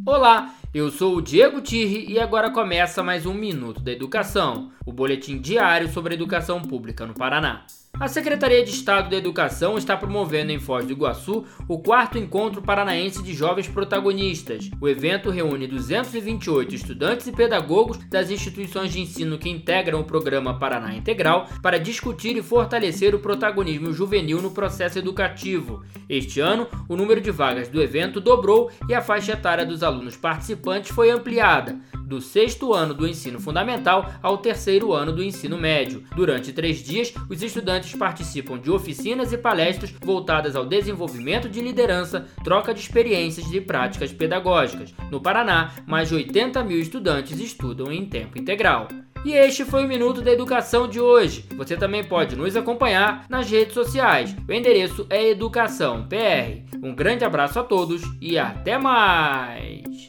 Olá, eu sou o Diego Tirri e agora começa mais um Minuto da Educação, o boletim diário sobre a educação pública no Paraná. A Secretaria de Estado da Educação está promovendo em Foz do Iguaçu o 4º Encontro Paranaense de Jovens Protagonistas. O evento reúne 228 estudantes e pedagogos das instituições de ensino que integram o programa Paraná Integral para discutir e fortalecer o protagonismo juvenil no processo educativo. Este ano, o número de vagas do evento dobrou e a faixa etária dos alunos participantes foi ampliada, do 6º ano do ensino fundamental ao 3º ano do ensino médio. Durante 3 dias, os estudantes participam de oficinas e palestras voltadas ao desenvolvimento de liderança, troca de experiências e práticas pedagógicas. No Paraná, mais de 80 mil estudantes estudam em tempo integral. E este foi o Minuto da Educação de hoje. Você também pode nos acompanhar nas redes sociais. O endereço é Educação PR. Um grande abraço a todos e até mais!